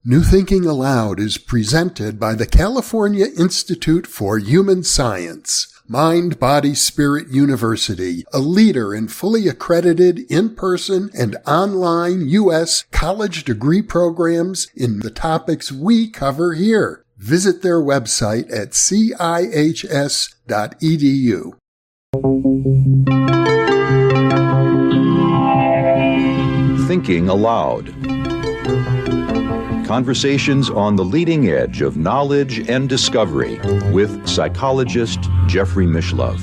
New Thinking Aloud is presented by the California Institute for Human Science, Mind, Body, Spirit University, a leader in fully accredited in-person and online U.S. college degree programs in the topics we cover here. Visit their website at cihs.edu. Thinking Aloud. Conversations on the leading edge of knowledge and discovery with psychologist Jeffrey Mishlove.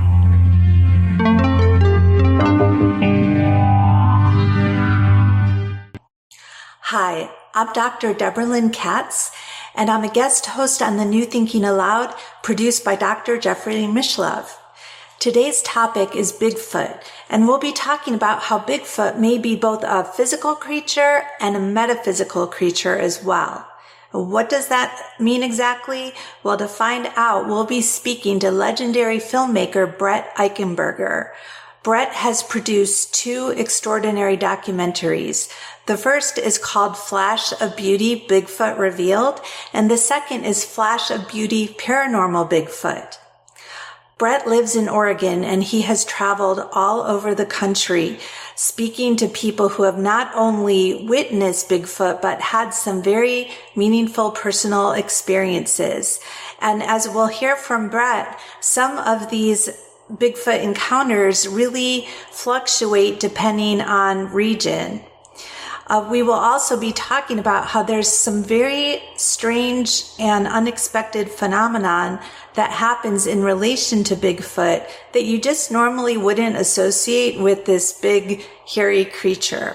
Hi, I'm Dr. Deborah Lynn Katz, and I'm a guest host on the New Thinking Aloud, produced by Dr. Jeffrey Mishlove. Today's topic is Bigfoot, and we'll be talking about how Bigfoot may be both a physical creature and a metaphysical creature as well. What does that mean exactly? Well, to find out, we'll be speaking to legendary filmmaker Brett Eichenberger. Brett has produced two extraordinary documentaries. The first is called Flash of Beauty, Bigfoot Revealed, and the second is Flash of Beauty, Paranormal Bigfoot. Brett lives in Oregon, and he has traveled all over the country speaking to people who have not only witnessed Bigfoot, but had some very meaningful personal experiences. And as we'll hear from Brett, some of these Bigfoot encounters really fluctuate depending on region. We will also be talking about how there's some very strange and unexpected phenomenon that happens in relation to Bigfoot that you just normally wouldn't associate with this big, hairy creature.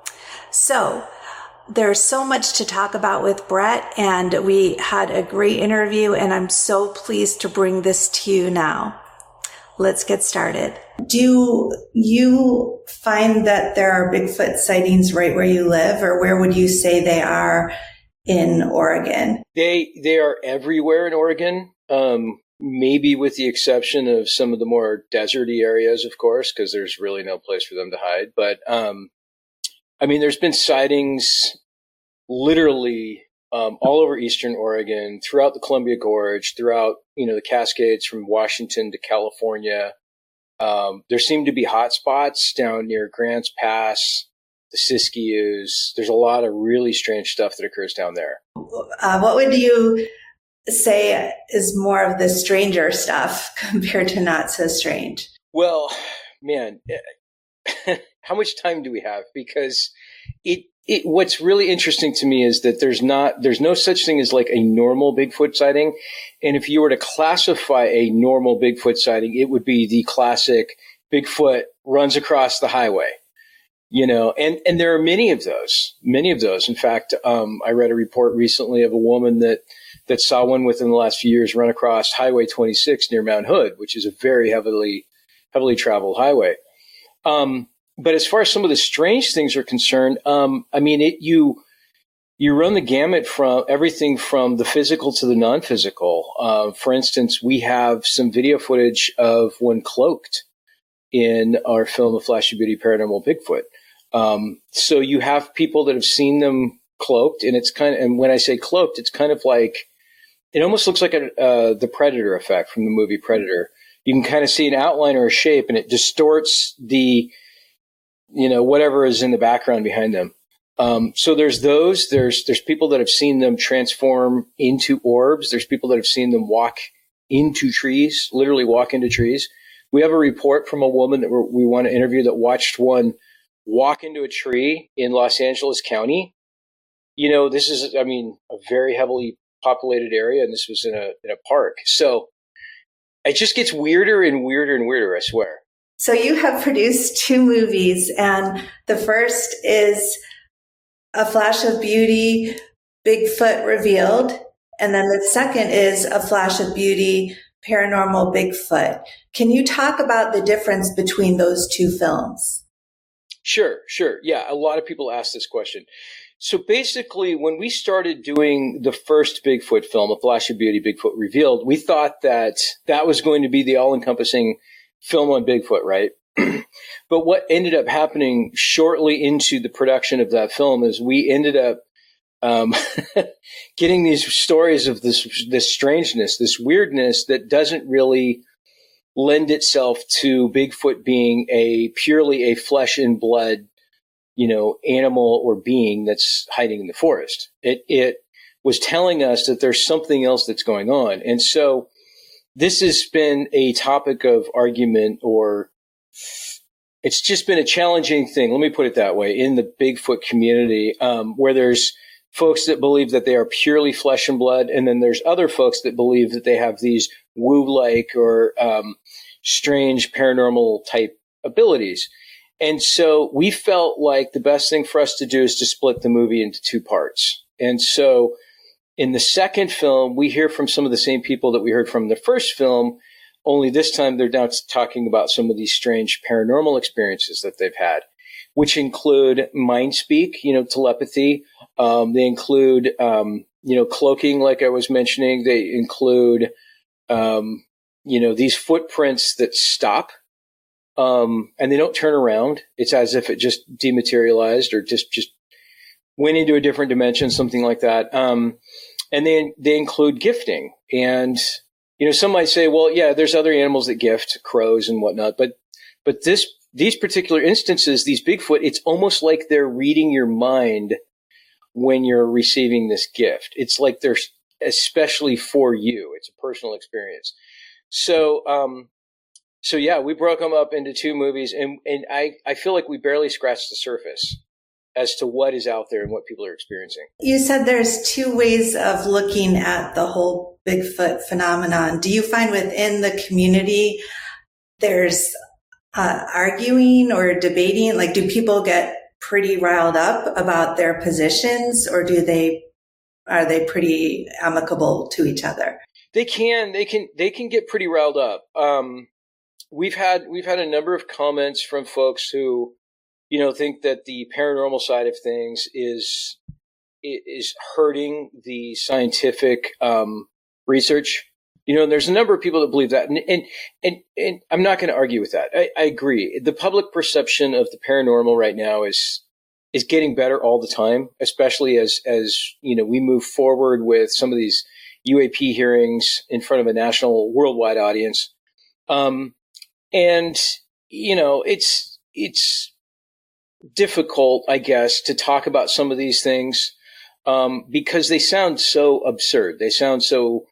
So there's so much to talk about with Brett, and we had a great interview, and I'm so pleased to bring this to you now. Let's get started. Do you find that there are Bigfoot sightings right where you live, or where would you say they are in Oregon? They are everywhere in Oregon, maybe with the exception of some of the more deserty areas, of course, because there's really no place for them to hide. But, there's been sightings literally all over eastern Oregon, throughout the Columbia Gorge, throughout, the Cascades from Washington to California. There seem to be hot spots down near Grants Pass, the Siskiyous. There's a lot of really strange stuff that occurs down there. What would you say is more of the stranger stuff compared to not so strange? Well, man, how much time do we have? Because what's really interesting to me is that there's no such thing as like a normal Bigfoot sighting. And if you were to classify a normal Bigfoot sighting, it would be the classic Bigfoot runs across the highway, and there are many of those. In fact, I read a report recently of a woman that saw one within the last few years run across Highway 26 near Mount Hood, which is a very heavily traveled highway. But as far as some of the strange things are concerned, you run the gamut from everything from the physical to the non-physical. For instance, we have some video footage of one cloaked in our film, The Flash of Beauty, Paranormal Bigfoot. So you have people that have seen them cloaked, and and when I say cloaked, it's kind of like, it almost looks like the Predator effect from the movie Predator. You can kind of see an outline or a shape, and it distorts the whatever is in the background behind them. So there's those. There's people that have seen them transform into orbs. There's people that have seen them walk into trees, literally walk into trees. We have a report from a woman that we want to interview that watched one walk into a tree in Los Angeles County. This is, a very heavily populated area, and this was in a park. So it just gets weirder and weirder and weirder, I swear. So you have produced two movies, and the first is A Flash of Beauty, Bigfoot Revealed, and then the second is A Flash of Beauty, Paranormal Bigfoot. Can you talk about the difference between those two films? Sure. Yeah, a lot of people ask this question. So basically, when we started doing the first Bigfoot film, A Flash of Beauty, Bigfoot Revealed, we thought that was going to be the all-encompassing film on Bigfoot, right? But what ended up happening shortly into the production of that film is we ended up getting these stories of this strangeness, this weirdness that doesn't really lend itself to Bigfoot being purely a flesh and blood, animal or being that's hiding in the forest. It was telling us that there's something else that's going on. And so this has been a topic of argument, or it's just been a challenging thing. Let me put it that way, in the Bigfoot community, where there's folks that believe that they are purely flesh and blood. And then there's other folks that believe that they have these woo-like or strange paranormal type abilities. And so we felt like the best thing for us to do is to split the movie into two parts. And so in the second film, we hear from some of the same people that we heard from the first film, only this time they're now talking about some of these strange paranormal experiences that they've had, which include mind speak, telepathy. They include, cloaking, like I was mentioning. They include, these footprints that stop, and they don't turn around. It's as if it just dematerialized or just went into a different dimension, something like that. And then they include gifting. And, some might say, well, yeah, there's other animals that gift, crows and whatnot. But these particular instances, these Bigfoot, it's almost like they're reading your mind when you're receiving this gift. It's like they're especially for you. It's a personal experience. So yeah, we broke them up into two movies, and I feel like we barely scratched the surface as to what is out there and what people are experiencing. You said there's two ways of looking at the whole Bigfoot phenomenon. Do you find within the community there's arguing or debating? Like, do people get pretty riled up about their positions, or are they pretty amicable to each other? They can get pretty riled up. We've had a number of comments from folks who, think that the paranormal side of things is hurting the scientific research. And there's a number of people that believe that, and I'm not going to argue with that. I agree. The public perception of the paranormal right now is getting better all the time, especially as we move forward with some of these UAP hearings in front of a national, worldwide audience. It's difficult, I guess, to talk about some of these things, because they sound so absurd. They sound so,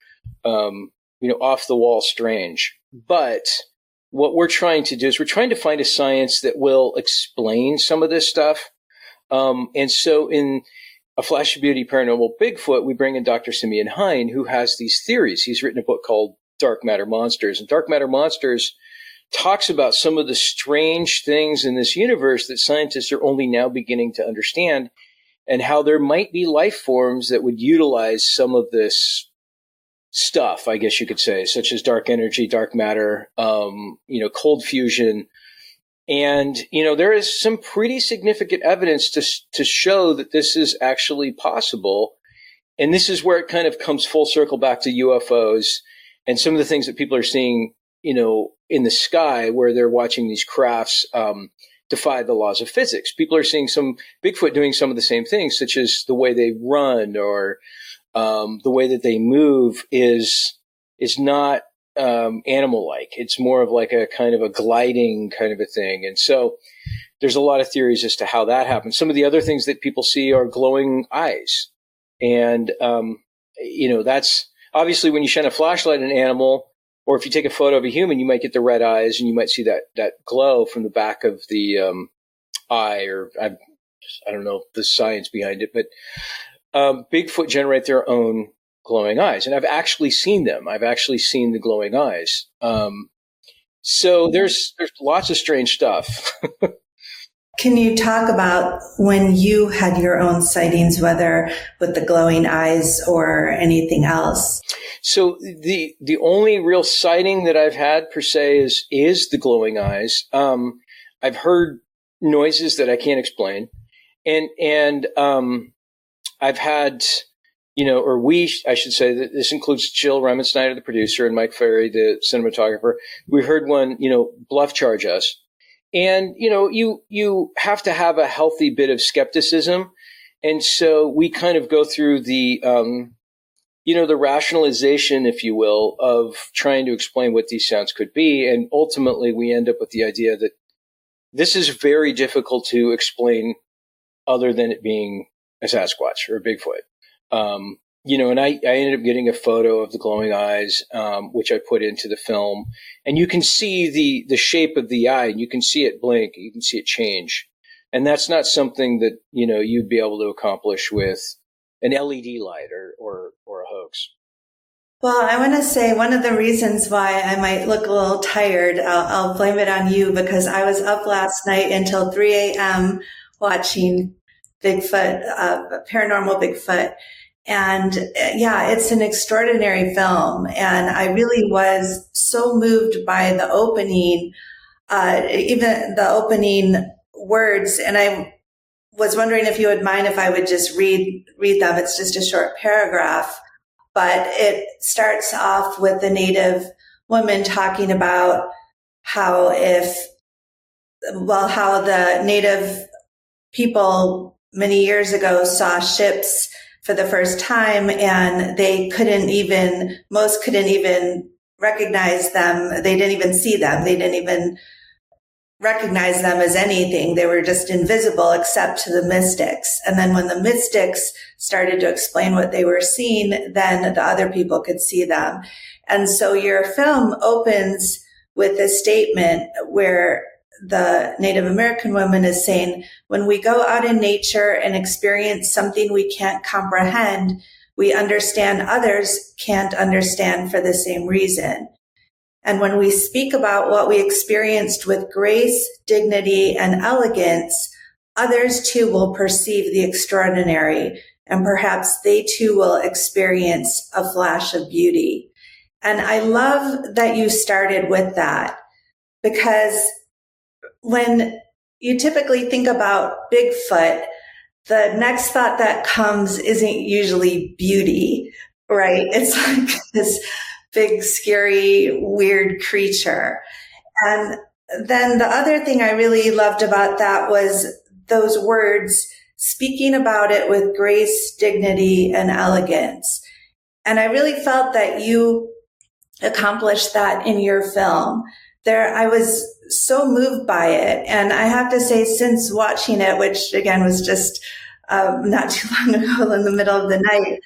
off the wall strange. But what we're trying to do is we're trying to find a science that will explain some of this stuff. And so in A Flash of Beauty, Paranormal Bigfoot, we bring in Dr. Simeon Hein, who has these theories. He's written a book called Dark Matter Monsters. And Dark Matter Monsters talks about some of the strange things in this universe that scientists are only now beginning to understand, and how there might be life forms that would utilize some of this stuff, I guess you could say, such as dark energy, dark matter, cold fusion. And, there is some pretty significant evidence to show that this is actually possible. And this is where it kind of comes full circle back to UFOs and some of the things that people are seeing, in the sky, where they're watching these crafts defy the laws of physics. People are seeing some Bigfoot doing some of the same things, such as the way they run or the way that they move is not animal-like. It's more of like a kind of a gliding kind of a thing. And so there's a lot of theories as to how that happens. Some of the other things that people see are glowing eyes. And, that's obviously when you shine a flashlight at an animal, or if you take a photo of a human, you might get the red eyes and you might see that glow from the back of the eye, or I don't know the science behind it, but Bigfoot generate their own glowing eyes. And I've actually seen them. I've actually seen the glowing eyes. So there's lots of strange stuff. Can you talk about when you had your own sightings, whether with the glowing eyes or anything else? So the only real sighting that I've had per se is the glowing eyes. I've heard noises that I can't explain, and I've had, I should say that this includes Jill Remensnyder, the producer, and Mike Ferry, the cinematographer. We heard one, bluff charge us. And, you have to have a healthy bit of skepticism. And so we kind of go through the, the rationalization, if you will, of trying to explain what these sounds could be. And ultimately, we end up with the idea that this is very difficult to explain other than it being a Sasquatch or a Bigfoot. And I ended up getting a photo of the glowing eyes, which I put into the film. And you can see the shape of the eye, and you can see it blink, you can see it change. And that's not something that, you'd be able to accomplish with an LED light or a hoax. Well, I want to say one of the reasons why I might look a little tired, I'll blame it on you, because I was up last night until 3 a.m. watching Bigfoot, Paranormal Bigfoot. And yeah, it's an extraordinary film. And I really was so moved by the opening, even the opening words. And I was wondering if you would mind if I would just read them. It's just a short paragraph, but it starts off with the Native woman talking about how the Native people many years ago saw ships for the first time, and most couldn't even recognize them. They didn't even see them. They didn't even recognize them as anything. They were just invisible except to the mystics. And then when the mystics started to explain what they were seeing, then the other people could see them. And so your film opens with a statement where the Native American woman is saying, when we go out in nature and experience something we can't comprehend, we understand others can't understand for the same reason. And when we speak about what we experienced with grace, dignity, and elegance, others too will perceive the extraordinary, and perhaps they too will experience a flash of beauty. And I love that you started with that, because when you typically think about Bigfoot, the next thought that comes isn't usually beauty, right? It's like this big, scary, weird creature. And then the other thing I really loved about that was those words, speaking about it with grace, dignity, and elegance. And I really felt that you accomplished that in your film. I was so moved by it. And I have to say, since watching it, which again was just not too long ago in the middle of the night,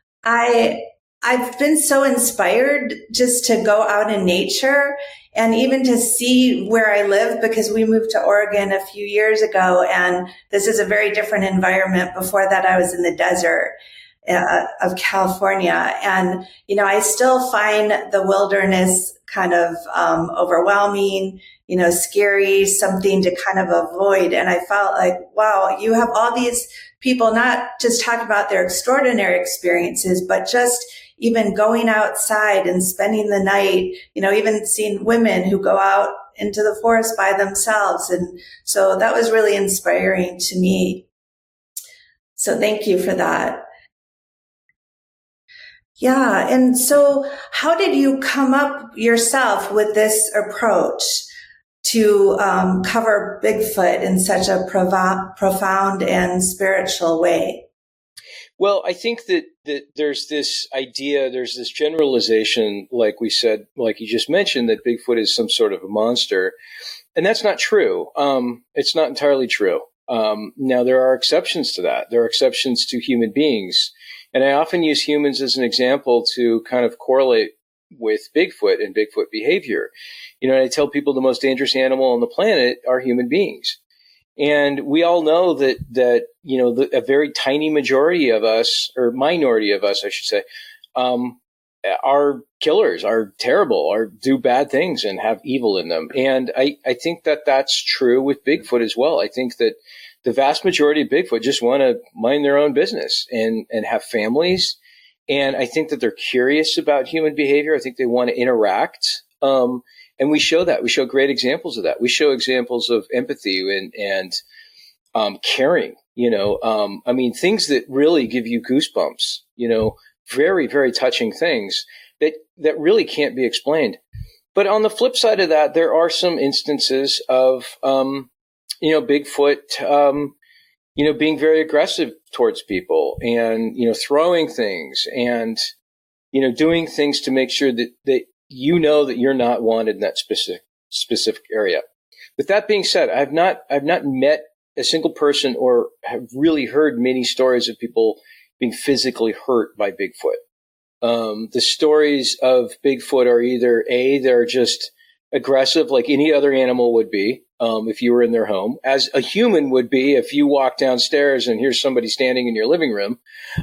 I've been so inspired just to go out in nature and even to see where I live, because we moved to Oregon a few years ago, and this is a very different environment. Before that, I was in the desert of California. And, I still find the wilderness kind of overwhelming, scary, something to kind of avoid. And I felt like, wow, you have all these people not just talking about their extraordinary experiences, but just even going outside and spending the night, even seeing women who go out into the forest by themselves. And so that was really inspiring to me. So thank you for that. Yeah. And so how did you come up yourself with this approach to cover Bigfoot in such a profound and spiritual way? Well, I think that there's this idea, there's this generalization, like we said, like you just mentioned, that Bigfoot is some sort of a monster. And that's not true. It's not entirely true. Now, there are exceptions to that. There are exceptions to human beings. And I often use humans as an example to kind of correlate with Bigfoot and Bigfoot behavior. I tell people the most dangerous animal on the planet are human beings. And we all know that a very tiny majority of us, or minority of us, I should say, are killers, are terrible, or do bad things and have evil in them. And I think that that's true with Bigfoot as well. I think that the vast majority of Bigfoot just want to mind their own business and have families. And I think that they're curious about human behavior. I think they want to interact. And we show that. We show great examples of that. We show examples of empathy and caring, things that really give you goosebumps, very, very touching things that really can't be explained. But on the flip side of that, there are some instances of, Bigfoot, being very aggressive towards people and, throwing things and, doing things to make sure that that you're not wanted in that specific area. With that being said, I've not met a single person or have really heard many stories of people being physically hurt by Bigfoot. The stories of Bigfoot are either they're just aggressive like any other animal would be, if you were in their home, as a human would be if you walk downstairs and here's somebody standing in your living room,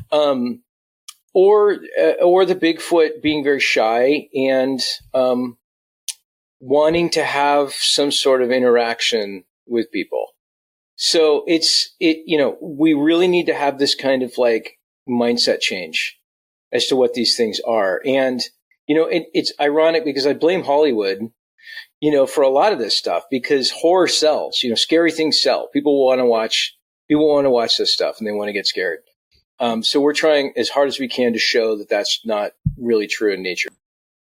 or the Bigfoot being very shy and wanting to have some sort of interaction with people. So we really need to have this kind of like mindset change as to what these things are. And, it's ironic because I blame Hollywood, for a lot of this stuff because horror sells, scary things sell. People want to watch this stuff and they want to get scared. So we're trying as hard as we can to show that that's not really true in nature.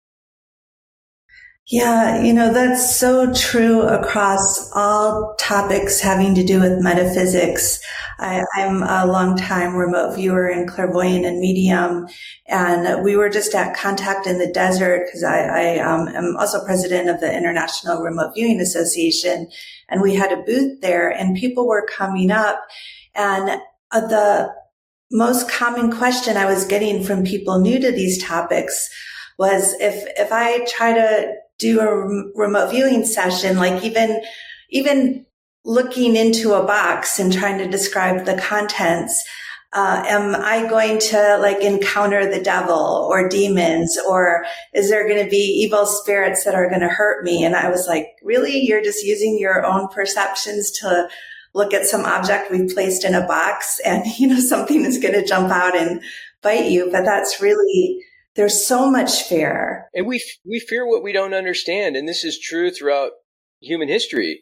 Yeah, that's so true across all topics having to do with metaphysics. I'm a longtime remote viewer and clairvoyant and medium, and we were just at Contact in the Desert because I am also president of the International Remote Viewing Association, and we had a booth there, and people were coming up, and the most common question I was getting from people new to these topics was if I try to do a remote viewing session, like even looking into a box and trying to describe the contents, am I going to like encounter the devil or demons, or is there going to be evil spirits that are going to hurt me? And I was like, really? You're just using your own perceptions to look at some object we've placed in a box and, something is going to jump out and bite you. But that's really, there's so much fear. And we fear what we don't understand. And this is true throughout human history.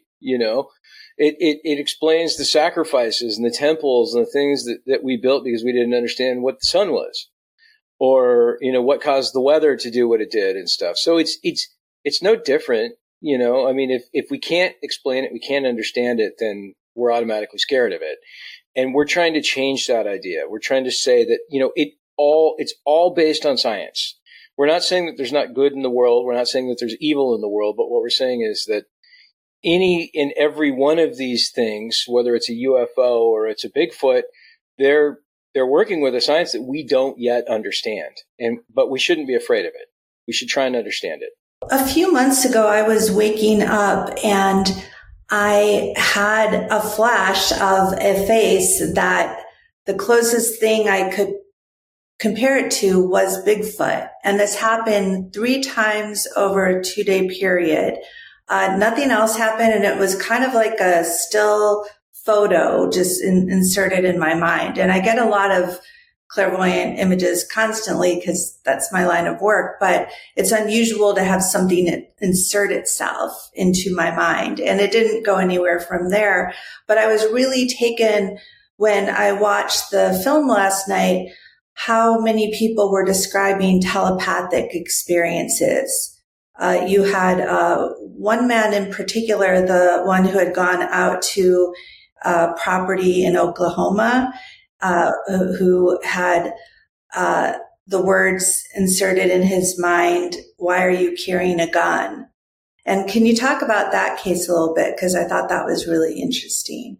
It explains the sacrifices and the temples and the things that we built because we didn't understand what the sun was, or, what caused the weather to do what it did and stuff. So it's no different. I mean, if we can't explain it, we can't understand it, then we're automatically scared of it. And we're trying to change that idea. We're trying to say that, it's all based on science. We're not saying that there's not good in the world. We're not saying that there's evil in the world. But what we're saying is that any and every one of these things, whether it's a UFO or it's a Bigfoot, they're working with a science that we don't yet understand. But we shouldn't be afraid of it. We should try and understand it. A few months ago, I was waking up and I had a flash of a face that the closest thing I could compare it to was Bigfoot. And this happened 3 times over a 2-day period. Nothing else happened. And it was kind of like a still photo just inserted in my mind. And I get a lot of clairvoyant images constantly because that's my line of work, but it's unusual to have something insert itself into my mind. And it didn't go anywhere from there. But I was really taken when I watched the film last night, how many people were describing telepathic experiences. You had one man in particular, the one who had gone out to property in Oklahoma, who had the words inserted in his mind, "Why are you carrying a gun?" And can you talk about that case a little bit? Because I thought that was really interesting.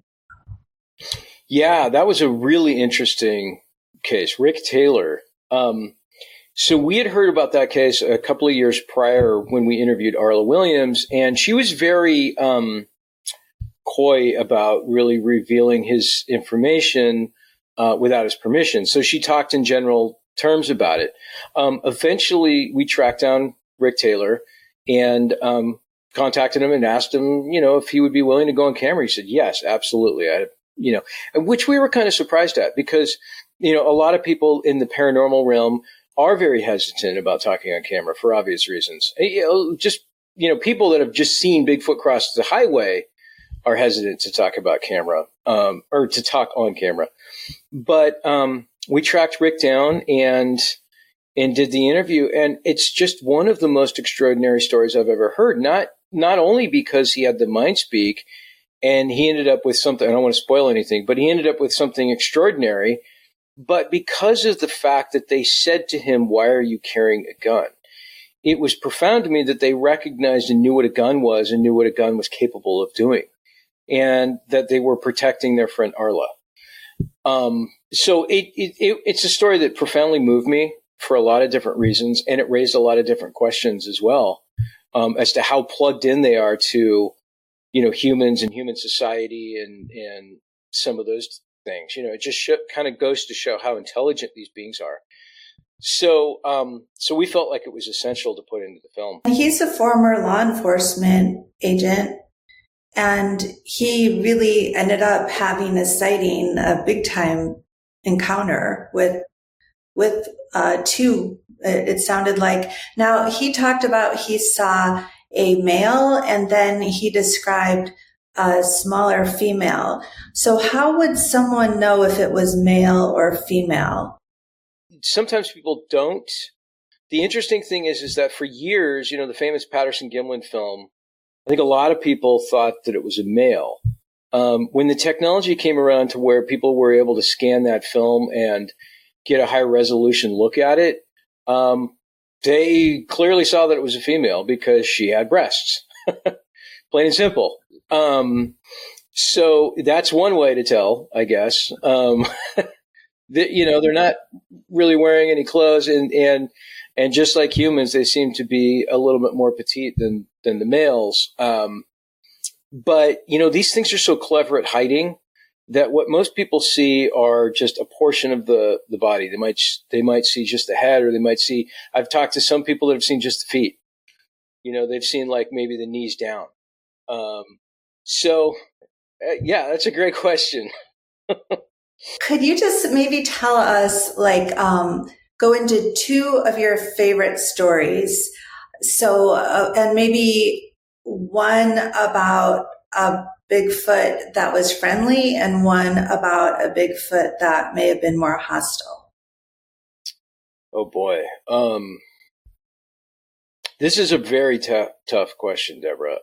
Yeah, that was a really interesting case. Rick Taylor. So we had heard about that case a couple of years prior when we interviewed Arla Williams, and she was very coy about really revealing his information without his permission. So she talked in general terms about it. Eventually, we tracked down Rick Taylor and contacted him and asked him, if he would be willing to go on camera. He said, yes, absolutely. Which we were kind of surprised at because, a lot of people in the paranormal realm are very hesitant about talking on camera for obvious reasons. People that have just seen Bigfoot cross the highway are hesitant to talk about camera, or to talk on camera. But we tracked Rick down and did the interview, and it's just one of the most extraordinary stories I've ever heard. Not only because he had the mind speak And he ended up with something, I don't want to spoil anything, but he ended up with something extraordinary. But because of the fact that they said to him, "Why are you carrying a gun?" It was profound to me that they recognized and knew what a gun was and knew what a gun was capable of doing, and that they were protecting their friend Arla. So it's a story that profoundly moved me for a lot of different reasons, and it raised a lot of different questions as well, as to how plugged in they are to, humans and human society and some of those things. It just kind of goes to show how intelligent these beings are. So we felt like it was essential to put into the film. He's a former law enforcement agent, and he really ended up having a big time encounter with two. It sounded like. Now, he talked about he saw a male, and then he described a smaller female. So how would someone know if it was male or female? Sometimes people don't. The interesting thing is that for years, the famous Patterson-Gimlin film, I think a lot of people thought that it was a male. When the technology came around to where people were able to scan that film and get a high resolution look at it, they clearly saw that it was a female because she had breasts. Plain and simple. So that's one way to tell, I guess. They're not really wearing any clothes, and just like humans, they seem to be a little bit more petite than the males. But these things are so clever at hiding that what most people see are just a portion of the body. They might see just the head, or they might see. I've talked to some people that have seen just the feet. They've seen like maybe the knees down. Yeah, that's a great question. Could you just maybe tell us, go into two of your favorite stories? So, and maybe one about a Bigfoot that was friendly and one about a Bigfoot that may have been more hostile. Oh boy. This is a very tough question, Deborah.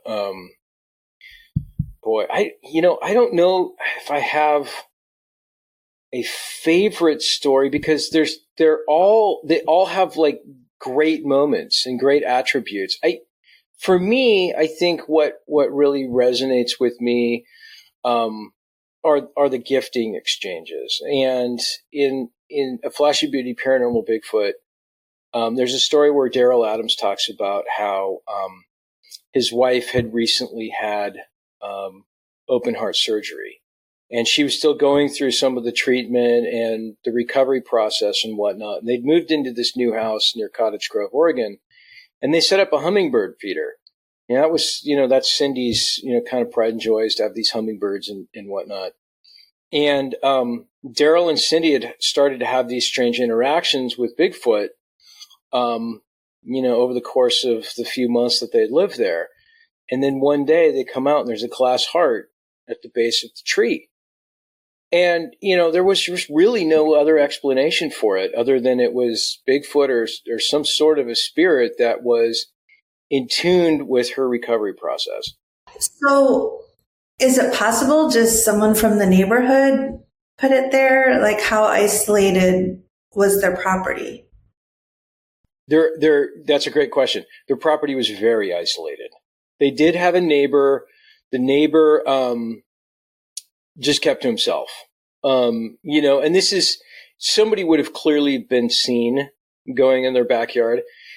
I don't know if I have a favorite story, because they all have like great moments and great attributes. For me, I think what really resonates with me are the gifting exchanges. And in A Flashy Beauty Paranormal Bigfoot, there's a story where Daryl Adams talks about how his wife had recently had open heart surgery. And she was still going through some of the treatment and the recovery process and whatnot. And they'd moved into this new house near Cottage Grove, Oregon, and they set up a hummingbird feeder. And that was, that's Cindy's, kind of pride and joy, is to have these hummingbirds and whatnot. And Daryl and Cindy had started to have these strange interactions with Bigfoot, over the course of the few months that they had lived there. And then one day they come out and there's a glass heart at the base of the tree. And, there was just really no other explanation for it other than it was Bigfoot or some sort of a spirit that was in tune with her recovery process. So is it possible just someone from the neighborhood put it there? Like, how isolated was their property? That's a great question. Their property was very isolated. They did have a neighbor. The neighbor just kept to himself. And this is, somebody would have clearly been seen going in their backyard.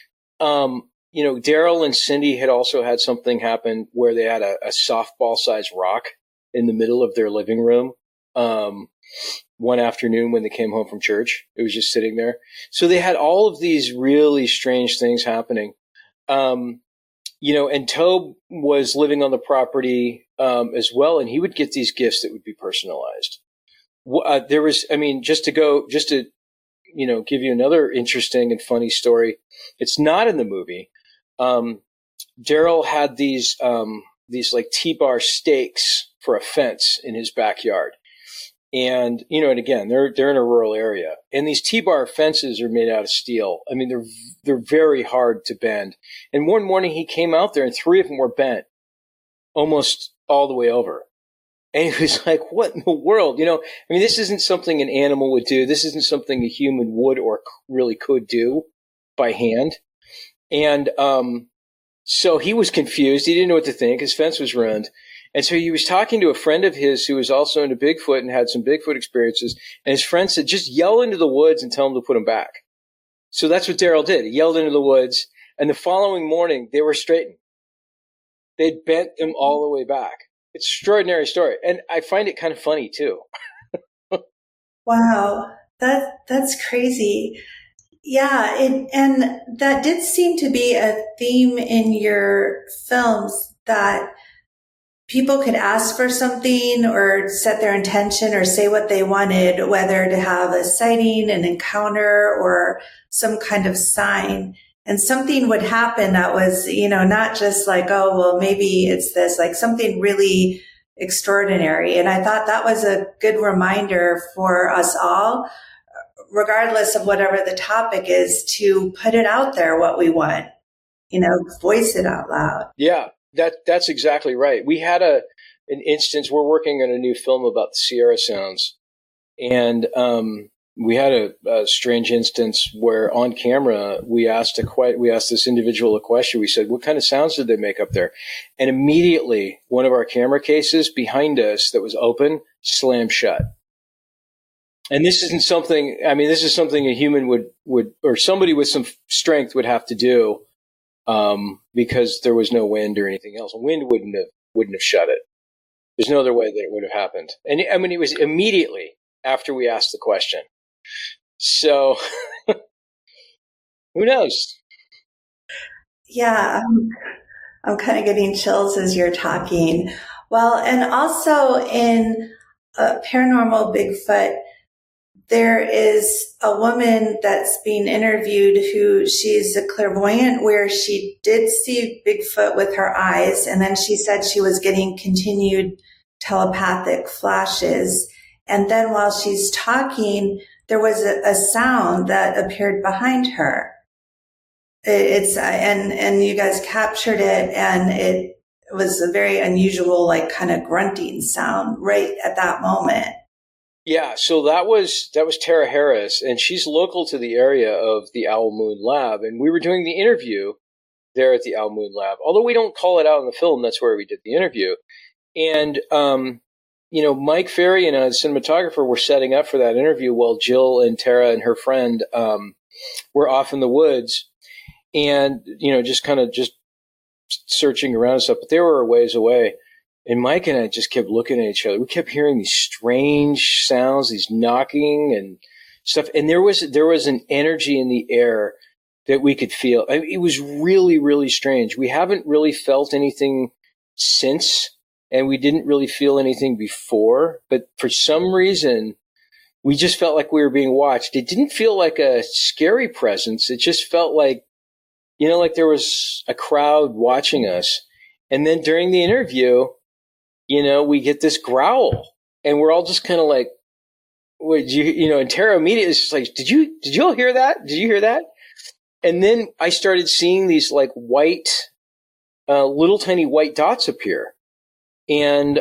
Daryl and Cindy had also had something happen where they had a softball-sized rock in the middle of their living room. One afternoon when they came home from church, it was just sitting there. So they had all of these really strange things happening. And Tobe was living on the property as well, and he would get these gifts that would be personalized. Just to give you another interesting and funny story. It's not in the movie. Daryl had these like T-bar stakes for a fence in his backyard. And, and again, they're in a rural area, and these T-bar fences are made out of steel. I mean, they're very hard to bend. And one morning he came out there and 3 of them were bent almost all the way over. And he was like, what in the world? I mean, this isn't something an animal would do. This isn't something a human would or really could do by hand. And so he was confused. He didn't know what to think. His fence was ruined. And so he was talking to a friend of his who was also into Bigfoot and had some Bigfoot experiences. And his friend said, just yell into the woods and tell him to put him back. So that's what Daryl did. He yelled into the woods. And the following morning, they were straightened. They'd bent them all the way back. It's an extraordinary story. And I find it kind of funny, too. Wow. That's crazy. Yeah. And that did seem to be a theme in your films, that people could ask for something or set their intention or say what they wanted, whether to have a sighting, an encounter, or some kind of sign. And something would happen that was, not just like, oh, well, maybe it's this, like something really extraordinary. And I thought that was a good reminder for us all, regardless of whatever the topic is, to put it out there, what we want, voice it out loud. Yeah. That's exactly right. We had an instance. We're working on a new film about the Sierra Sounds, and we had a strange instance where on camera we asked this individual a question. We said, "What kind of sounds did they make up there?" And immediately, one of our camera cases behind us that was open slammed shut. And this isn't something. I mean, this is something a human would or somebody with some strength would have to do. Because there was no wind or anything else. Wind wouldn't have shut it. There's no other way that it would have happened. And I mean, it was immediately after we asked the question. So who knows? Yeah, I'm kind of getting chills as you're talking. Well, and also in Paranormal Bigfoot, there is a woman that's being interviewed who she's a clairvoyant, where she did see Bigfoot with her eyes. And then she said she was getting continued telepathic flashes. And then while she's talking, there was a sound that appeared behind her. And you guys captured it, and it was a very unusual, like kind of grunting sound right at that moment. Yeah, so that was Tara Harris, and she's local to the area of the Owl Moon Lab, and we were doing the interview there at the Owl Moon Lab. Although we don't call it out in the film, that's where we did the interview. And Mike Ferry and a cinematographer were setting up for that interview while Jill and Tara and her friend were off in the woods, and just searching around and stuff. But they were a ways away. And Mike and I just kept looking at each other. We kept hearing these strange sounds, these knocking and stuff. And there was an energy in the air that we could feel. I mean, it was really, really strange. We haven't really felt anything since, and we didn't really feel anything before. But for some reason, we just felt like we were being watched. It didn't feel like a scary presence. It just felt like, like there was a crowd watching us. And then during the interview, we get this growl, and we're all just kind of like, "Would you?" And Tara immediately is just like, "Did you all hear that? Did you hear that?" And then I started seeing these like white, little tiny white dots appear, and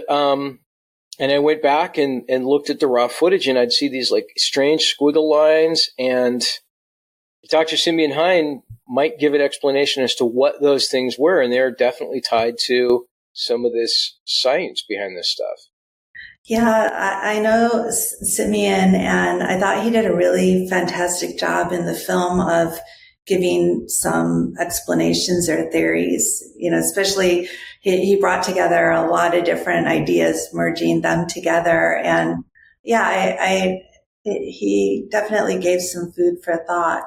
I went back and looked at the raw footage, and I'd see these like strange squiggle lines, and Dr. Simeon Hein might give an explanation as to what those things were, and they're definitely tied to some of this science behind this stuff. Yeah, I know Simeon, and I thought he did a really fantastic job in the film of giving some explanations or theories, especially he brought together a lot of different ideas, merging them together. And yeah, he definitely gave some food for thought.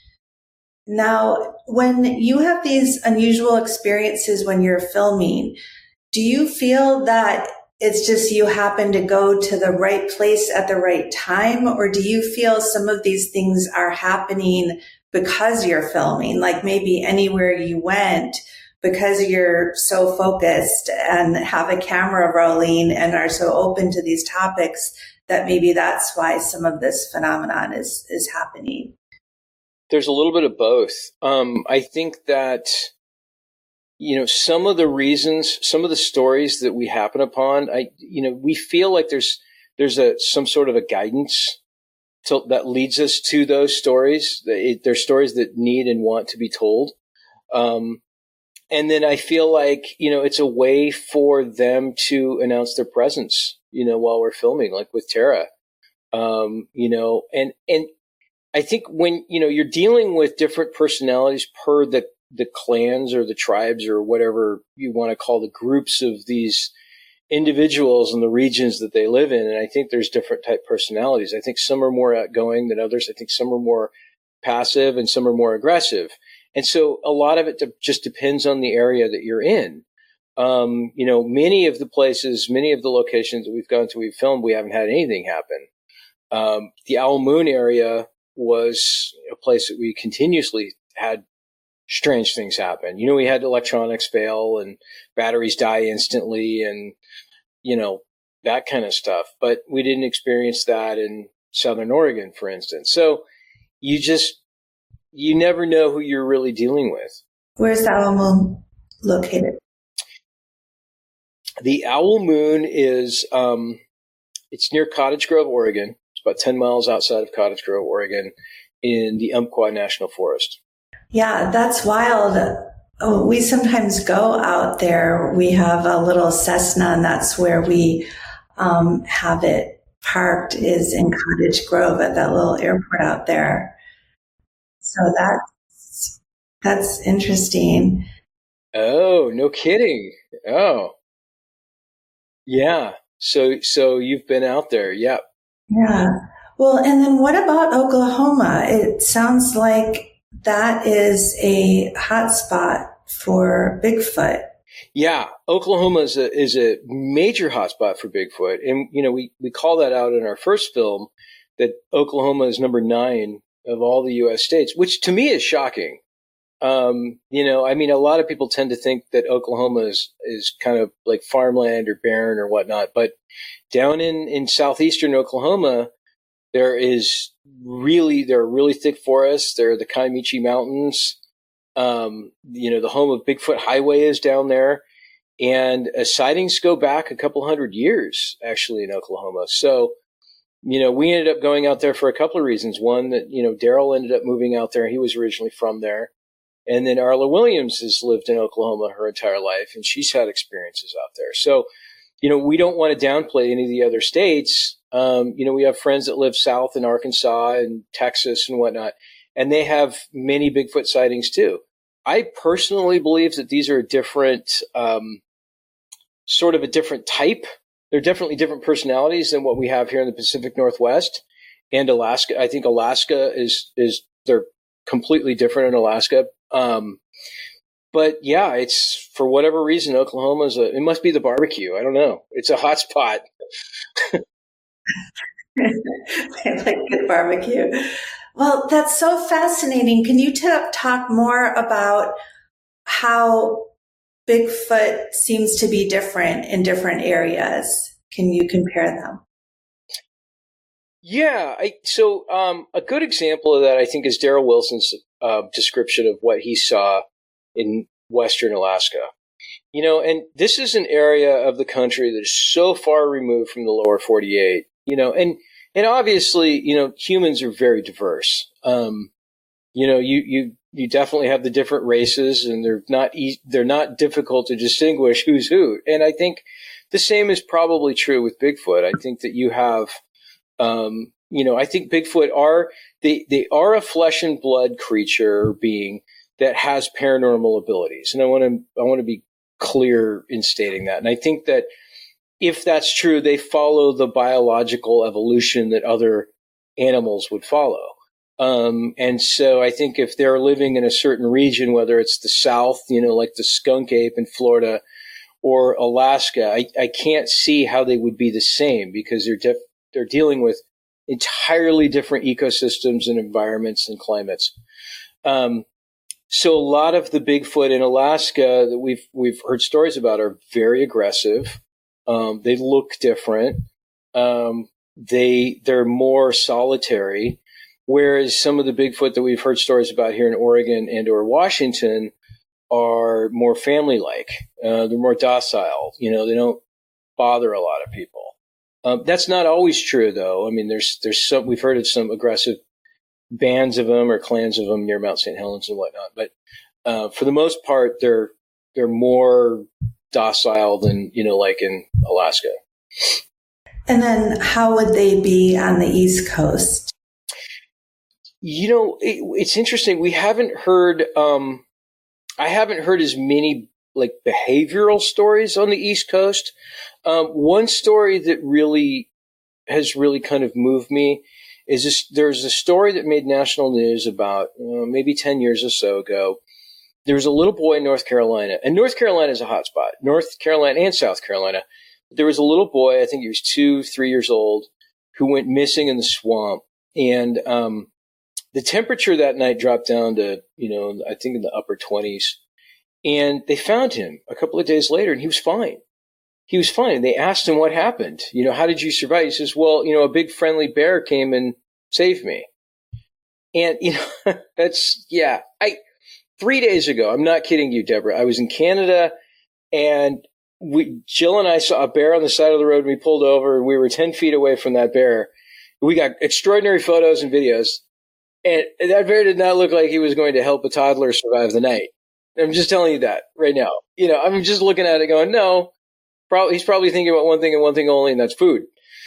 Now, when you have these unusual experiences when you're filming, do you feel that it's just you happen to go to the right place at the right time? Or do you feel some of these things are happening because you're filming, like maybe anywhere you went, because you're so focused and have a camera rolling and are so open to these topics that maybe that's why some of this phenomenon is happening? There's a little bit of both. I think that, some of the reasons, some of the stories that we happen upon, we feel like there's some sort of a guidance that leads us to those stories. They're stories that need and want to be told. And then I feel like, it's a way for them to announce their presence, while we're filming, like with Tara. And I think when, you're dealing with different personalities per the clans or the tribes or whatever you want to call the groups of these individuals in the regions that they live in. And I think there's different type personalities. I think some are more outgoing than others. I think some are more passive and some are more aggressive. And so a lot of it just depends on the area that you're in. Many of the places, many of the locations that we've gone to, we've filmed, we haven't had anything happen. The Owl Moon area was a place that we continuously had strange things happen. We had electronics fail and batteries die instantly and, that kind of stuff. But we didn't experience that in Southern Oregon, for instance. So you never know who you're really dealing with. Where's the Owl Moon located? The Owl Moon is, it's near Cottage Grove, Oregon. It's about 10 miles outside of Cottage Grove, Oregon, in the Umpqua National Forest. Yeah, that's wild. Oh, we sometimes go out there. We have a little Cessna, and that's where we have it parked, is in Cottage Grove at that little airport out there. So that's interesting. Oh, no kidding. Oh, yeah. So you've been out there. Yep. Yeah. Well, and then what about Oklahoma? It sounds like that is a hot spot for Bigfoot. Yeah, Oklahoma is a major hotspot for Bigfoot, and we call that out in our first film that Oklahoma is number 9 of all the U.S. states, which to me is shocking. A lot of people tend to think that Oklahoma is kind of like farmland or barren or whatnot, but down in southeastern Oklahoma, there are really thick forests. There are the Kiamichi Mountains. The home of Bigfoot Highway is down there, and sightings go back a couple hundred years actually in Oklahoma. So, we ended up going out there for a couple of reasons. One, that, Daryl ended up moving out there. He was originally from there. And then Arla Williams has lived in Oklahoma her entire life, and she's had experiences out there. So, we don't want to downplay any of the other states. We have friends that live south in Arkansas and Texas and whatnot, and they have many Bigfoot sightings too. I personally believe that these are a different, sort of a different type. They're definitely different personalities than what we have here in the Pacific Northwest and Alaska. I think Alaska they're completely different in Alaska. But yeah, it's, for whatever reason, Oklahoma it must be the barbecue. I don't know. It's a hot spot. They like good barbecue. Well, that's so fascinating. Can you talk more about how Bigfoot seems to be different in different areas? Can you compare them? Yeah. A good example of that, I think, is Daryl Wilson's description of what he saw in Western Alaska. And this is an area of the country that is so far removed from the lower 48, and obviously, humans are very diverse. You definitely have the different races, and they're not difficult to distinguish who's who. And I think the same is probably true with Bigfoot. I think that you have, I think Bigfoot they are a flesh and blood creature or being that has paranormal abilities. And I want to be clear in stating that. And I think that if that's true, they follow the biological evolution that other animals would follow. And so I think if they're living in a certain region, whether it's the South, like the skunk ape in Florida, or Alaska, I can't see how they would be the same, because they're dealing with entirely different ecosystems and environments and climates. So a lot of the Bigfoot in Alaska that we've heard stories about are very aggressive. They look different. They're more solitary, whereas some of the Bigfoot that we've heard stories about here in Oregon and or Washington are more family-like. They're more docile. They don't bother a lot of people. That's not always true, though. I mean, there's some, we've heard of some aggressive bands of them or clans of them near Mount St. Helens and whatnot. But for the most part, they're more docile than, like in Alaska. And then how would they be on the East Coast? It's interesting. We haven't heard, I haven't heard as many like behavioral stories on the East Coast. One story that has really kind of moved me is this. There's a story that made national news about maybe 10 years or so ago. There was a little boy in North Carolina, and North Carolina is a hot spot, North Carolina and South Carolina. There was a little boy, I think he was 2-3 years old, who went missing in the swamp. And the temperature that night dropped down to, I think in the upper 20s. And they found him a couple of days later, and he was fine. He was fine. They asked him what happened. How did you survive? He says, well, a big friendly bear came and saved me. And, that's, 3 days ago, I'm not kidding you, Deborah, I was in Canada, and Jill and I saw a bear on the side of the road, and we pulled over, and we were 10 feet away from that bear. We got extraordinary photos and videos, and that bear did not look like he was going to help a toddler survive the night. I'm just telling you that right now. I'm just looking at it going, no, he's probably thinking about one thing and one thing only, and that's food.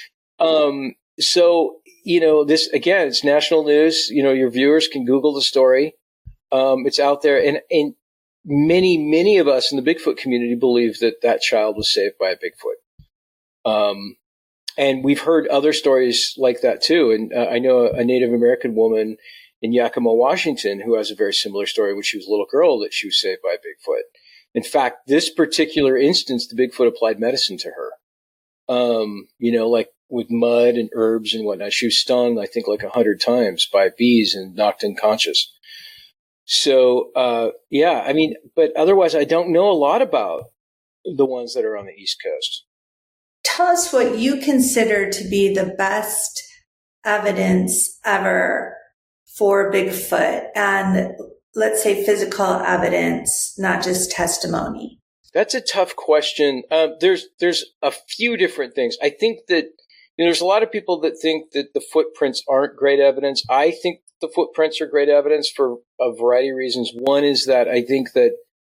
So, this, again, it's national news. Your viewers can Google the story. It's out there. And many, many of us in the Bigfoot community believe that child was saved by a Bigfoot. And we've heard other stories like that too. And I know a Native American woman in Yakima, Washington, who has a very similar story when she was a little girl that she was saved by Bigfoot. In fact, this particular instance, the Bigfoot applied medicine to her, like with mud and herbs and whatnot. She was stung, I think, like 100 times by bees and knocked unconscious. So, but otherwise, I don't know a lot about the ones that are on the East Coast. Tell us what you consider to be the best evidence ever for Bigfoot, and let's say physical evidence, not just testimony. That's a tough question. There's a few different things. I think that there's a lot of people that think that the footprints aren't great evidence. I think the footprints are great evidence for a variety of reasons. One is that I think that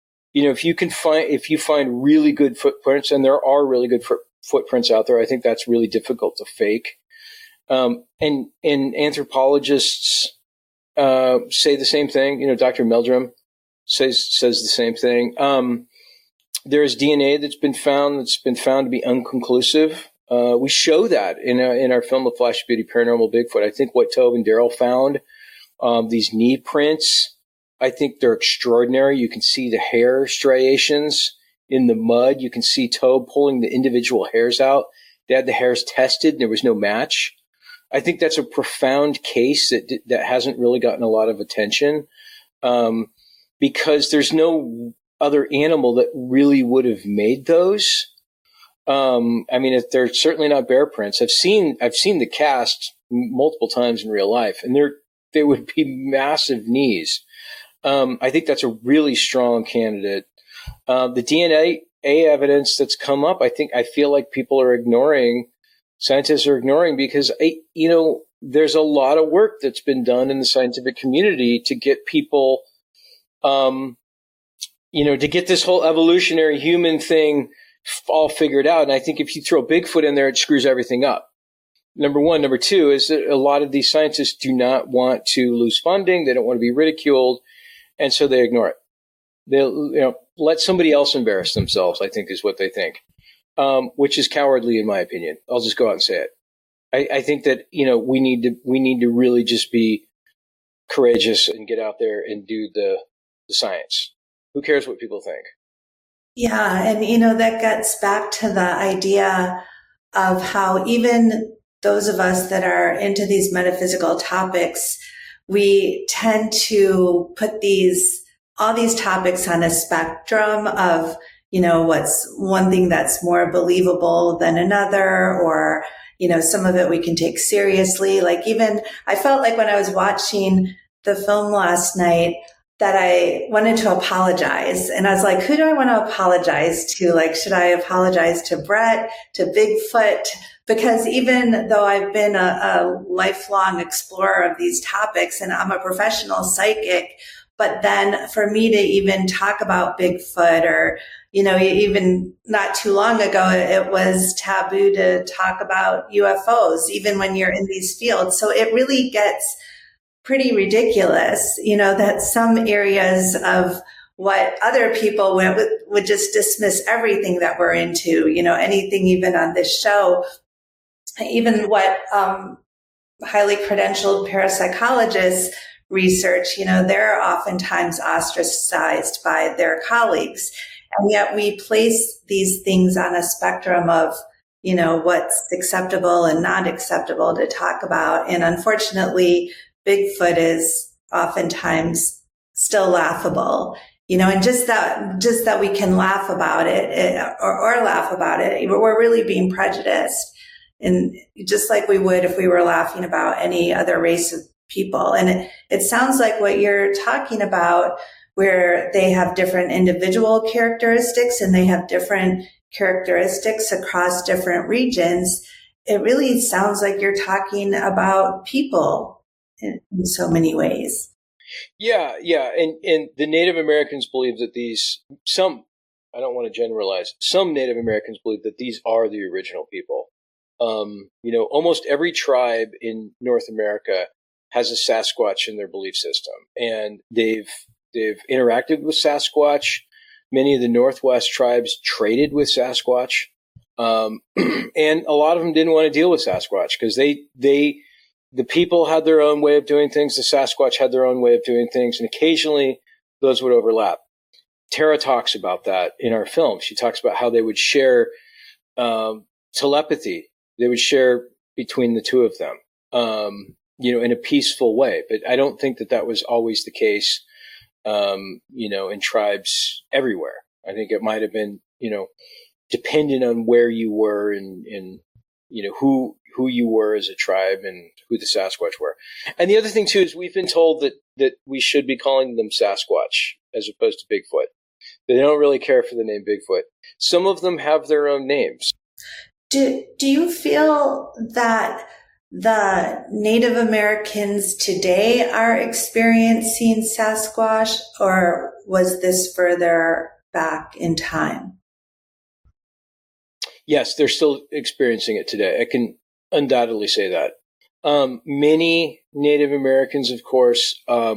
if you find really good footprints, and there are really good footprints out there, I think that's really difficult to fake. And anthropologists say the same thing. Dr. Meldrum says the same thing. There's DNA that's been found to be unconclusive. We show that in our film, The Flash of Beauty, Paranormal Bigfoot. I think what Tove and Daryl found, these knee prints, I think they're extraordinary. You can see the hair striations in the mud. You can see Tove pulling the individual hairs out. They had the hairs tested, and there was no match. I think that's a profound case that hasn't really gotten a lot of attention, because there's no other animal that really would have made those. They're certainly not bear prints. I've seen the cast multiple times in real life, and they would be massive knees. I think that's a really strong candidate. The DNA evidence that's come up, I feel like scientists are ignoring, because there's a lot of work that's been done in the scientific community to get people, to get this whole evolutionary human thing all figured out. And I think if you throw Bigfoot in there, it screws everything up. Number one. Number two is that a lot of these scientists do not want to lose funding. They don't want to be ridiculed. And so they ignore it. They'll, let somebody else embarrass themselves, I think is what they think, which is cowardly in my opinion. I'll just go out and say it. I think that, we need to really just be courageous and get out there and do the science. Who cares what people think? Yeah. And, that gets back to the idea of how even those of us that are into these metaphysical topics, we tend to put all these topics on a spectrum of, what's one thing that's more believable than another, or, some of it we can take seriously. Like even I felt like when I was watching the film last night, that I wanted to apologize. And I was like, who do I want to apologize to? Like, should I apologize to Brett, to Bigfoot? Because even though I've been a lifelong explorer of these topics and I'm a professional psychic, but then for me to even talk about Bigfoot, or, even not too long ago, it was taboo to talk about UFOs, even when you're in these fields. So it really gets pretty ridiculous, that some areas of what other people would just dismiss everything that we're into, anything even on this show, even what highly credentialed parapsychologists research, they're oftentimes ostracized by their colleagues. And yet we place these things on a spectrum of, what's acceptable and not acceptable to talk about. And unfortunately, Bigfoot is oftentimes still laughable, and just that we can laugh about it or laugh about it. We're really being prejudiced, and just like we would if we were laughing about any other race of people. And it sounds like what you're talking about, where they have different individual characteristics and they have different characteristics across different regions. It really sounds like you're talking about people in so many ways. Yeah. And the Native Americans believe that I don't want to generalize, some Native Americans believe that these are the original people. Almost every tribe in North America has a Sasquatch in their belief system, and they've interacted with Sasquatch. Many of the Northwest tribes traded with Sasquatch. And a lot of them didn't want to deal with Sasquatch because the people had their own way of doing things. The Sasquatch had their own way of doing things. And occasionally those would overlap. Tara talks about that in our film. She talks about how they would share telepathy. They would share between the two of them, in a peaceful way. But I don't think that was always the case, in tribes everywhere. I think it might have been, dependent on where you were and who you were as a tribe and who the Sasquatch were. And the other thing too is we've been told that we should be calling them Sasquatch as opposed to Bigfoot. They don't really care for the name Bigfoot. Some of them have their own names. Do you feel that the Native Americans today are experiencing Sasquatch, or was this further back in time? Yes, they're still experiencing it today. I can undoubtedly say that. Many Native Americans, of course,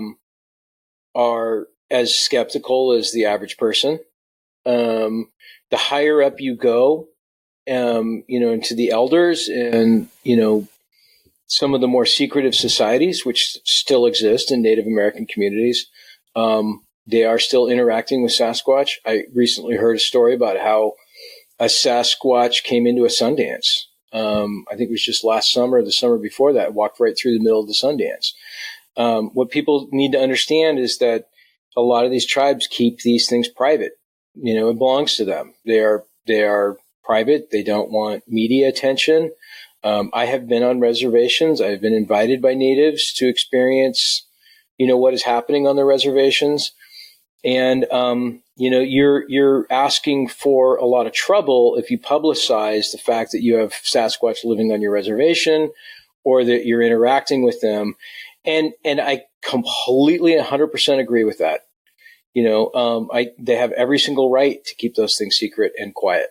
are as skeptical as the average person. The higher up you go, into the elders and, some of the more secretive societies, which still exist in Native American communities, they are still interacting with Sasquatch. I recently heard a story about how a Sasquatch came into a Sundance. I think it was just last summer or the summer before that, walked right through the middle of the Sundance. What people need to understand is that a lot of these tribes keep these things private. It belongs to them. They are private. They don't want media attention. I have been on reservations. I've been invited by natives to experience, what is happening on the reservations. And, you're asking for a lot of trouble if you publicize the fact that you have Sasquatch living on your reservation or that you're interacting with them. And I completely 100% agree with that. They have every single right to keep those things secret and quiet.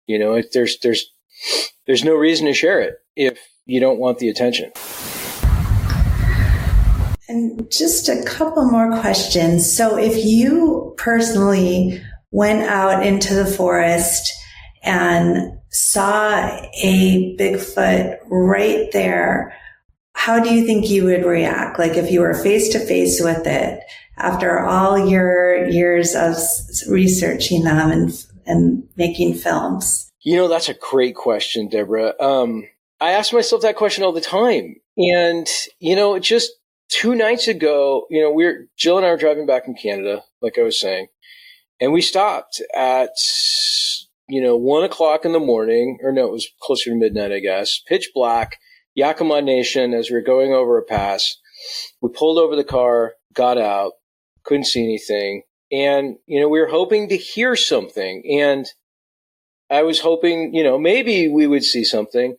There's no reason to share it if you don't want the attention. And just a couple more questions. So if you personally went out into the forest and saw a Bigfoot right there, how do you think you would react? Like if you were face to face with it after all your years of researching them and making films? That's a great question, Deborah. I ask myself that question all the time. And, just 2 nights ago, Jill and I were driving back from Canada, like I was saying, and we stopped at, 1 o'clock in the morning, or no, it was closer to midnight, I guess, pitch black, Yakima Nation, as we were going over a pass. We pulled over the car, got out, couldn't see anything. And, we were hoping to hear something. And I was hoping, maybe we would see something.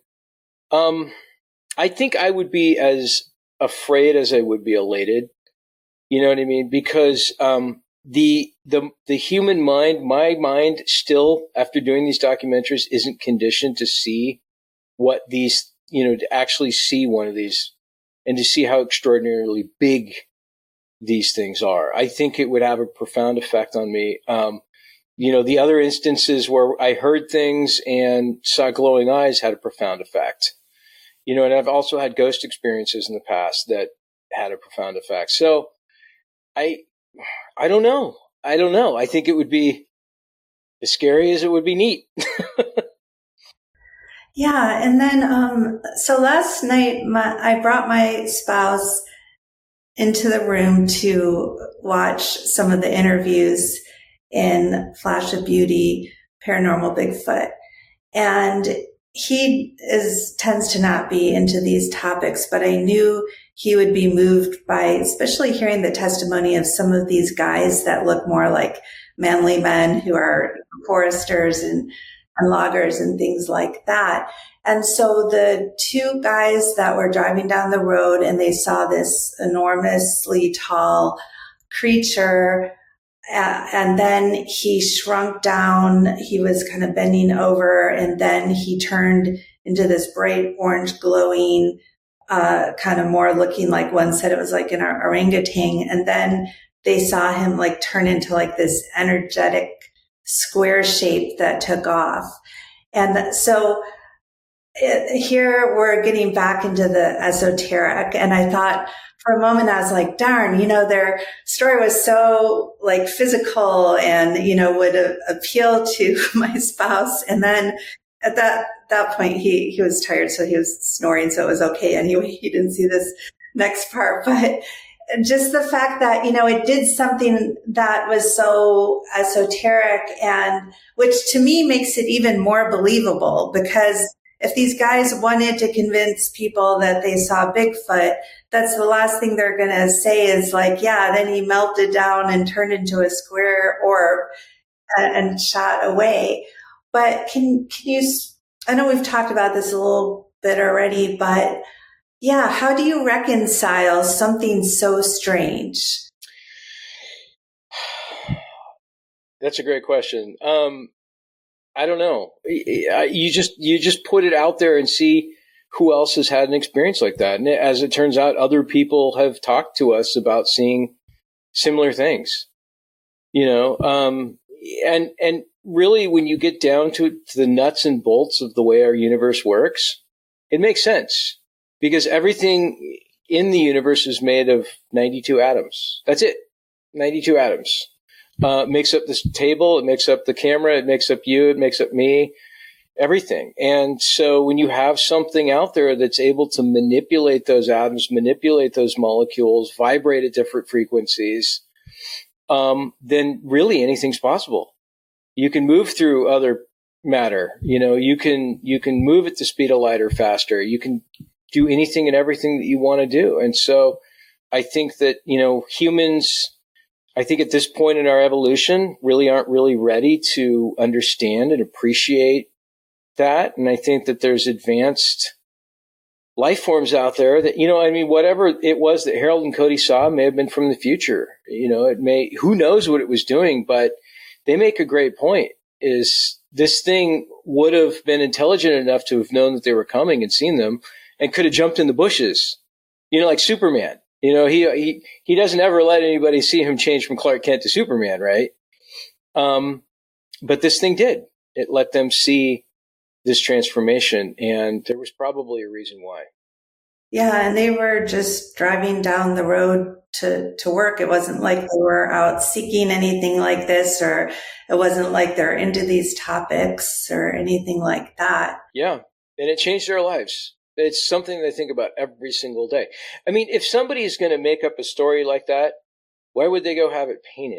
I think I would be as afraid as I would be elated. You know what I mean? Because the human mind, my mind still, after doing these documentaries, isn't conditioned to see what these, to actually see one of these and to see how extraordinarily big these things are. I think it would have a profound effect on me. The other instances where I heard things and saw glowing eyes had a profound effect. And I've also had ghost experiences in the past that had a profound effect. So I don't know. I think it would be as scary as it would be neat. Yeah. And then, so last night, I brought my spouse into the room to watch some of the interviews in Flash of Beauty, Paranormal Bigfoot. And he tends to not be into these topics, but I knew he would be moved by, especially hearing the testimony of some of these guys that look more like manly men who are foresters and loggers and things like that. And so the two guys that were driving down the road and they saw this enormously tall creature, and then he shrunk down. He was kind of bending over, and then he turned into this bright orange glowing, kind of more looking like, one said it was like an orangutan. And then they saw him like turn into like this energetic square shape that took off. And so here we're getting back into the esoteric. And I thought for a moment, I was like, darn, their story was so like physical and, would appeal to my spouse. And then at that point, he was tired. So he was snoring. So it was okay. Anyway, he didn't see this next part, but just the fact that, it did something that was so esoteric, and which to me makes it even more believable, because if these guys wanted to convince people that they saw Bigfoot, that's the last thing they're going to say is like, yeah, then he melted down and turned into a square orb and shot away. But can you, I know we've talked about this a little bit already, but yeah, how do you reconcile something so strange? That's a great question. I don't know. You just put it out there and see who else has had an experience like that. And as it turns out, other people have talked to us about seeing similar things, and really when you get down to the nuts and bolts of the way our universe works, it makes sense, because everything in the universe is made of 92 atoms. That's it. 92 atoms. It makes up this table. It makes up the camera. It makes up you. It makes up me. Everything. And so when you have something out there that's able to manipulate those atoms, manipulate those molecules, vibrate at different frequencies, then really anything's possible. You can move through other matter. You can move at the speed of light or faster. You can do anything and everything that you want to do. And so I think that, humans, I think at this point in our evolution, really aren't really ready to understand and appreciate that. And I think that there's advanced life forms out there that, whatever it was that Harold and Cody saw may have been from the future. Who knows what it was doing, but they make a great point, is this thing would have been intelligent enough to have known that they were coming and seen them and could have jumped in the bushes, like Superman. He doesn't ever let anybody see him change from Clark Kent to Superman, right? But this thing did. It let them see this transformation, and there was probably a reason why. Yeah, and they were just driving down the road to work. It wasn't like they were out seeking anything like this, or it wasn't like they're into these topics or anything like that. Yeah, and it changed their lives. It's something they think about every single day. I mean, if somebody is going to make up a story like that, why would they go have it painted?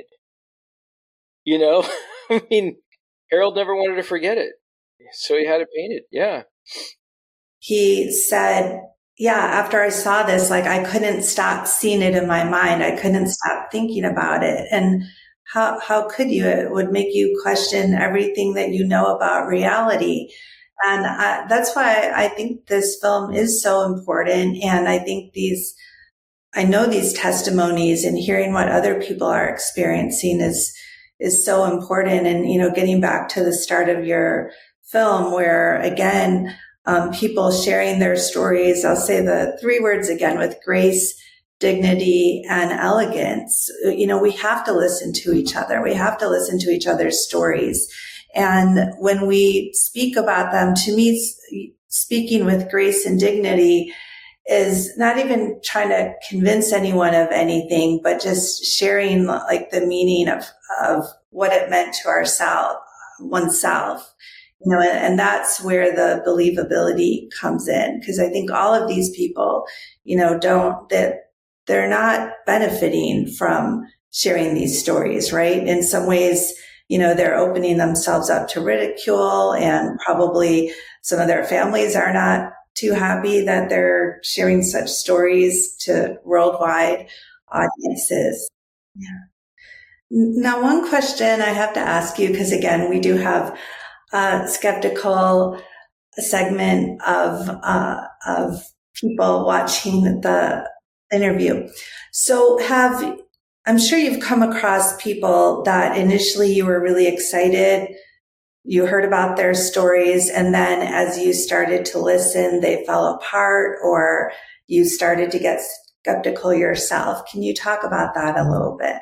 I mean, Harold never wanted to forget it, so he had it painted. Yeah. He said yeah, after I saw this, like I couldn't stop seeing it in my mind. I couldn't stop thinking about it. And how could you? It would make you question everything that you know about reality. And that's why I think this film is so important. And I think I know these testimonies and hearing what other people are experiencing is so important. And, getting back to the start of your film where again, people sharing their stories, I'll say the three words again, with grace, dignity, and elegance. We have to listen to each other. We have to listen to each other's stories. And when we speak about them, to me, speaking with grace and dignity is not even trying to convince anyone of anything, but just sharing like the meaning of what it meant to oneself. And that's where the believability comes in. Because I think all of these people, they're not benefiting from sharing these stories, right? In some ways, they're opening themselves up to ridicule, and probably some of their families are not too happy that they're sharing such stories to worldwide audiences. Yeah. Now, one question I have to ask you, because again, we do have a skeptical segment of people watching the interview. So I'm sure you've come across people that initially you were really excited, you heard about their stories, and then as you started to listen, they fell apart, or you started to get skeptical yourself. Can you talk about that a little bit?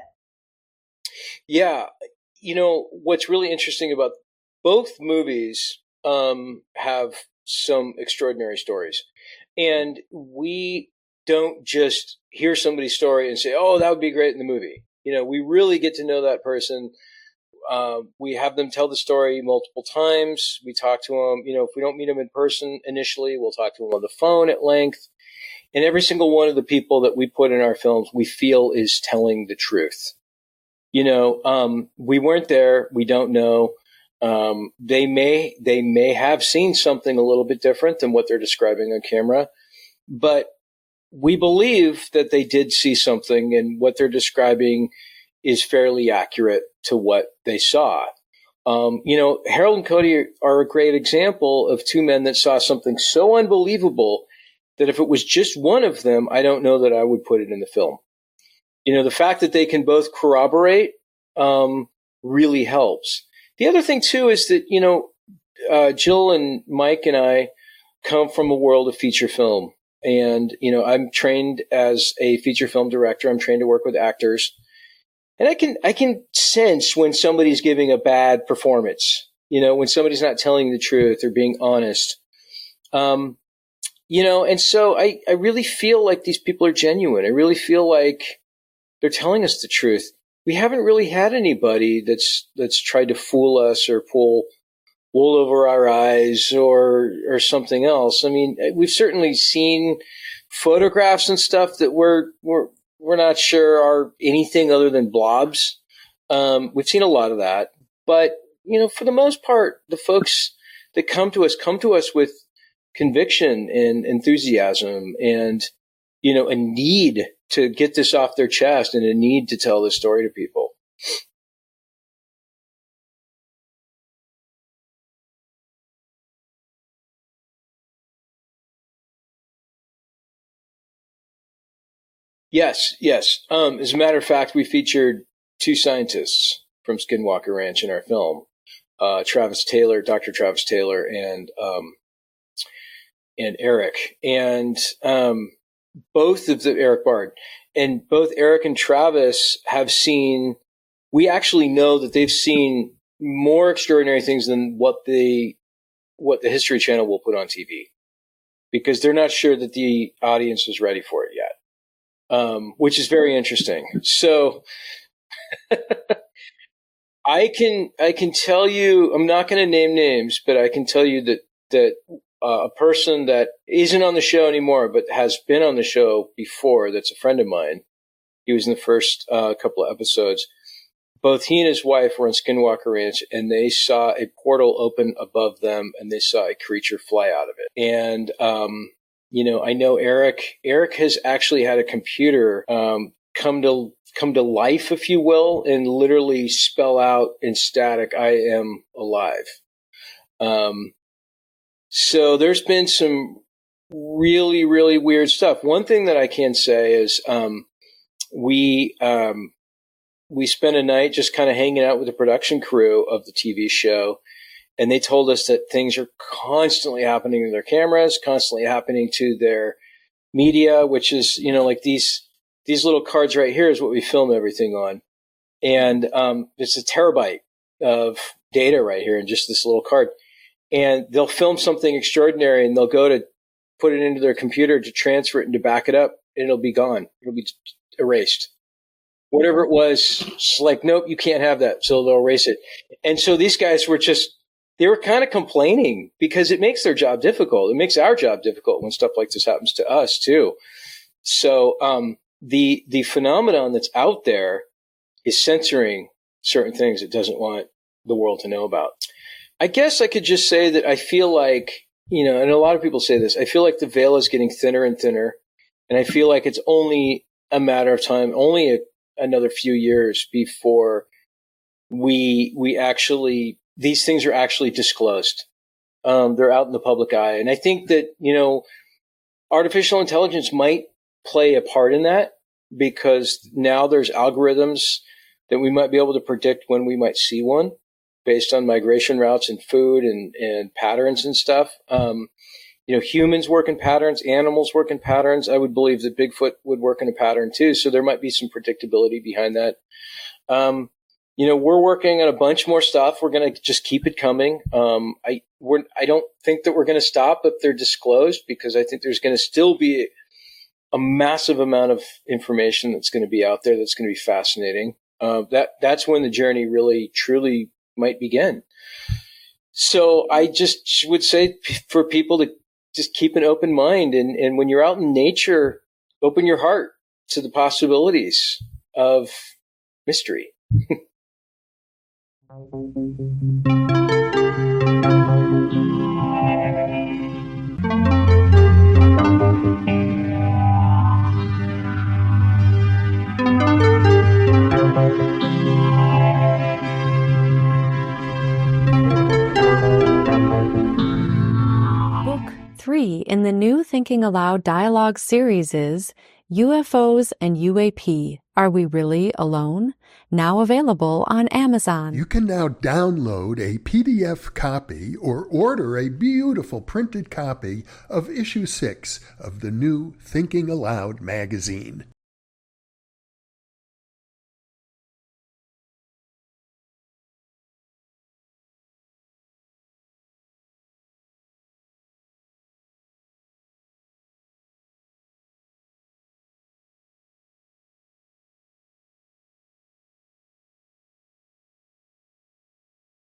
Yeah. What's really interesting about both movies have some extraordinary stories. And we don't just hear somebody's story and say, oh, that would be great in the movie. We really get to know that person. We have them tell the story multiple times. We talk to them. If we don't meet them in person initially, we'll talk to them on the phone at length. And every single one of the people that we put in our films, we feel is telling the truth. We weren't there. We don't know. They may have seen something a little bit different than what they're describing on camera, but we believe that they did see something, and what they're describing is fairly accurate to what they saw. Harold and Cody are a great example of two men that saw something so unbelievable that if it was just one of them, I don't know that I would put it in the film. The fact that they can both corroborate really helps. The other thing, too, is that, Jill and Mike and I come from a world of feature film. And, I'm trained as a feature film director. I'm trained to work with actors. And I can sense when somebody's giving a bad performance, when somebody's not telling the truth or being honest. And so I really feel like these people are genuine. I really feel like they're telling us the truth. We haven't really had anybody that's tried to fool us or pull wool over our eyes or something else. I mean, we've certainly seen photographs and stuff that we're not sure are anything other than blobs. We've seen a lot of that, but for the most part, the folks that come to us with conviction and enthusiasm and a need to get this off their chest and a need to tell this story to people. Yes. As a matter of fact, we featured two scientists from Skinwalker Ranch in our film, Dr. Travis Taylor, and Eric, and both of Eric Bard, and both Eric and Travis have seen. We actually know that they've seen more extraordinary things than what the History Channel will put on TV, because they're not sure that the audience is ready for it yet, which is very interesting. So I can tell you, I'm not going to name names, but I can tell you that a person that isn't on the show anymore, but has been on the show before, that's a friend of mine. He was in the first couple of episodes. Both he and his wife were on Skinwalker Ranch, and they saw a portal open above them, and they saw a creature fly out of it. And I know Eric has actually had a computer come to life, if you will, and literally spell out in static, "I am alive." So there's been some really, really weird stuff. One thing that I can say is we spent a night just kind of hanging out with the production crew of the TV show, and they told us that things are constantly happening to their cameras, constantly happening to their media, which is, like these little cards right here is what we film everything on. And it's a terabyte of data right here in just this little card. And they'll film something extraordinary and they'll go to put it into their computer to transfer it and to back it up, and it'll be gone. It'll be erased. Whatever it was, it's like, nope, you can't have that. So they'll erase it. And so these guys they were kind of complaining because it makes their job difficult. It makes our job difficult when stuff like this happens to us too. So the phenomenon that's out there is censoring certain things it doesn't want the world to know about. I guess I could just say that I feel like, and a lot of people say this, I feel like the veil is getting thinner and thinner. And I feel like it's only a matter of time, only another few years before we actually, these things are actually disclosed. They're out in the public eye. And I think that, artificial intelligence might play a part in that, because now there's algorithms that we might be able to predict when we might see one based on migration routes and food and patterns and stuff. Humans work in patterns, animals work in patterns. I would believe that Bigfoot would work in a pattern too. So there might be some predictability behind that. We're working on a bunch more stuff. We're going to just keep it coming. I don't think that we're going to stop if they're disclosed, because I think there's going to still be a massive amount of information that's going to be out there that's going to be fascinating. That's when the journey really, truly might begin. So I just would say for people to just keep an open mind. And when you're out in nature, open your heart to the possibilities of mystery. Book 3 in the new Thinking Aloud dialogue series is UFOs and UAP. Are We Really Alone? Now available on Amazon. You can now download a PDF copy or order a beautiful printed copy of issue 6 of the new Thinking Aloud magazine.